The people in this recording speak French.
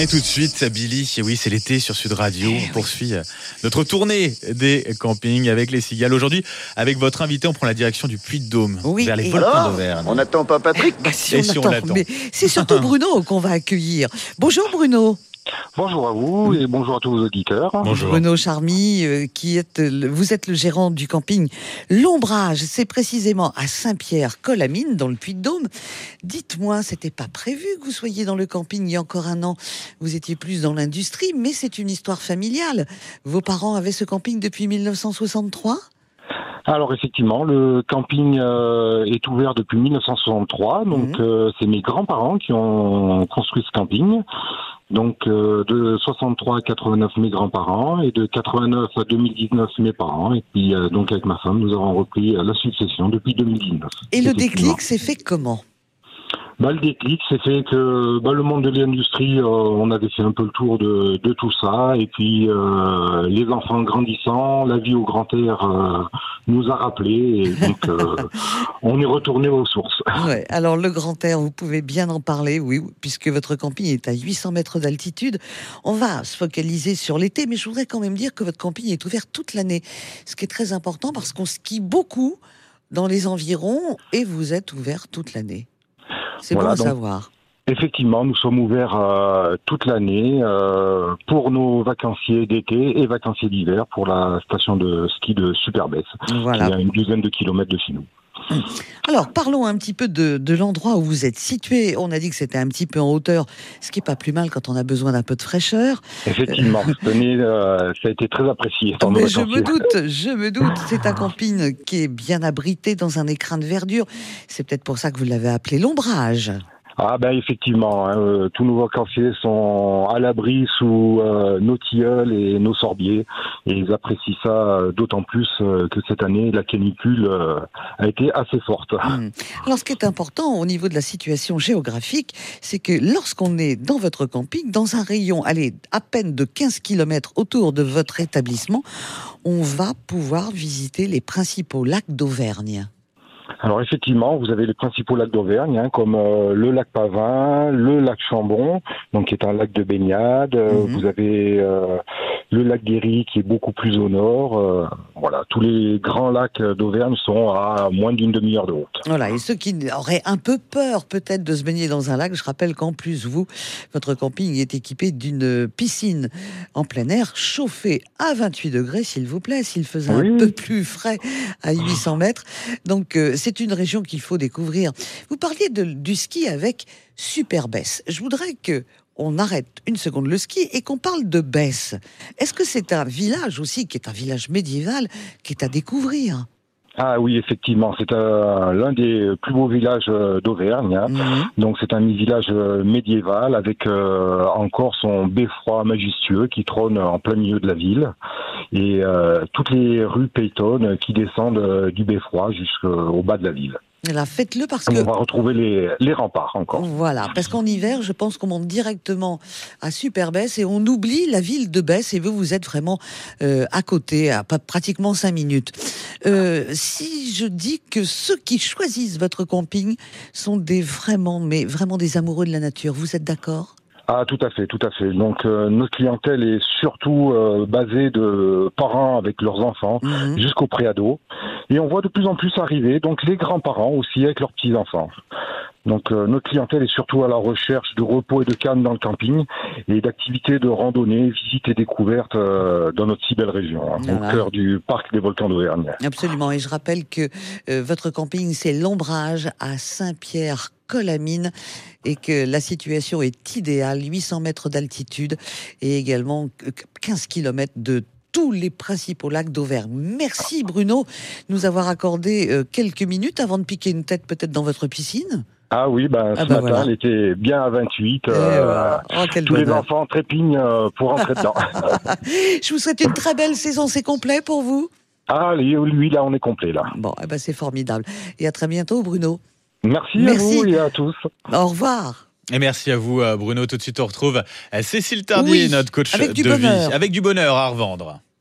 Et tout de suite, Billy, et oui, c'est l'été sur Sud Radio. On poursuit notre tournée des campings avec les cigales. Aujourd'hui, avec votre invité, on prend la direction du Puy-de-Dôme, vers les volcans d'Auvergne. On n'attend pas Patrick? Si on l'attend. Mais c'est surtout Bruno qu'on va accueillir. Bonjour Bruno. Bonjour à vous et bonjour à tous vos auditeurs. Bonjour. Bruno Charmy, vous êtes le gérant du camping L'Ombrage, c'est précisément à Saint-Pierre-Colamine, dans le Puy-de-Dôme. Dites-moi, c'était pas prévu que vous soyez dans le camping il y a encore un an. Vous étiez plus dans l'industrie, mais c'est une histoire familiale. Vos parents avaient ce camping depuis 1963 ? Alors effectivement, le camping est ouvert depuis 1963, donc c'est mes grands-parents qui ont construit ce camping. Donc de 63 à 89 mes grands-parents et de 89 à 2019 mes parents. Et puis donc avec ma femme, nous avons repris la succession depuis 2019. Et le déclic s'est fait comment ? Le déclic, c'est fait que le monde de l'industrie, on avait fait un peu le tour de tout ça. Et puis, les enfants grandissant, la vie au grand air nous a rappelé. Et donc, on est retourné aux sources. Ouais, alors, le grand air, vous pouvez bien en parler, oui, puisque votre camping est à 800 mètres d'altitude. On va se focaliser sur l'été, mais je voudrais quand même dire que votre camping est ouvert toute l'année. Ce qui est très important parce qu'on skie beaucoup dans les environs et vous êtes ouvert toute l'année. C'est bon à savoir. Effectivement, nous sommes ouverts toute l'année pour nos vacanciers d'été et vacanciers d'hiver pour la station de ski de Superbès, qui est à une douzaine de kilomètres de chez nous. Alors, parlons un petit peu de l'endroit où vous êtes situé. On a dit que c'était un petit peu en hauteur, ce qui n'est pas plus mal quand on a besoin d'un peu de fraîcheur. Effectivement, cette année, ça a été très apprécié. Mais je me doute. C'est un camping qui est bien abrité dans un écrin de verdure. C'est peut-être pour ça que vous l'avez appelé L'Ombrage. Effectivement, tous nos vacanciers sont à l'abri sous nos tilleuls et nos sorbiers, et ils apprécient ça d'autant plus que cette année la canicule a été assez forte. Alors ce qui est important au niveau de la situation géographique, c'est que lorsqu'on est dans votre camping, dans un rayon, à peine de 15 km autour de votre établissement, on va pouvoir visiter les principaux lacs d'Auvergne. Alors effectivement, vous avez les principaux lacs d'Auvergne, comme le lac Pavin, le lac Chambon, donc qui est un lac de baignade. Vous avez le lac Guéry qui est beaucoup plus au nord. Tous les grands lacs d'Auvergne sont à moins d'une demi-heure de route. Voilà, et ceux qui auraient un peu peur peut-être de se baigner dans un lac, je rappelle qu'en plus, votre camping est équipé d'une piscine en plein air chauffée à 28 degrés, s'il vous plaît, s'il faisait un peu plus frais à 800 mètres. Donc, c'est une région qu'il faut découvrir. Vous parliez du ski avec Superbès. Je voudrais qu'on arrête une seconde le ski et qu'on parle de Besse. Est-ce que c'est un village aussi, qui est un village médiéval, qui est à découvrir ? Ah oui, effectivement, c'est l'un des plus beaux villages d'Auvergne. Donc c'est un village médiéval avec encore son beffroi majestueux qui trône en plein milieu de la ville, et toutes les rues piétonnes qui descendent du beffroi jusqu'au bas de la ville. Là, faites-le parce on va retrouver les remparts encore. Voilà, parce qu'en hiver, je pense qu'on monte directement à Superbès et on oublie la ville de Besse, et vous êtes vraiment à côté, à pratiquement 5 minutes. Si je dis que ceux qui choisissent votre camping sont vraiment des amoureux de la nature, vous êtes d'accord ? Tout à fait. Donc, notre clientèle est surtout basée de parents avec leurs enfants jusqu'aux préados. Et on voit de plus en plus arriver, donc, les grands-parents aussi avec leurs petits-enfants. Donc, notre clientèle est surtout à la recherche de repos et de calme dans le camping et d'activités de randonnée, visites et découvertes dans notre si belle région, au cœur du parc des volcans d'Auvergne. Absolument. Et je rappelle que votre camping, c'est L'Ombrage à Saint-Pierre-Colamine, et que la situation est idéale, 800 mètres d'altitude et également 15 km de tous les principaux lacs d'Auvergne. Merci Bruno de nous avoir accordé quelques minutes avant de piquer une tête peut-être dans votre piscine. Ce matin, elle était bien à 28. Tous les enfants trépignent pour rentrer dedans. Je vous souhaite une très belle saison. C'est complet pour vous ? Lui, là, on est complet, là. Bon, c'est formidable. Et à très bientôt, Bruno. Merci à vous et à tous. Au revoir. Et merci à vous, Bruno. Tout de suite, on retrouve Cécile Tardier, notre coach avec de vie. Avec du bonheur à revendre.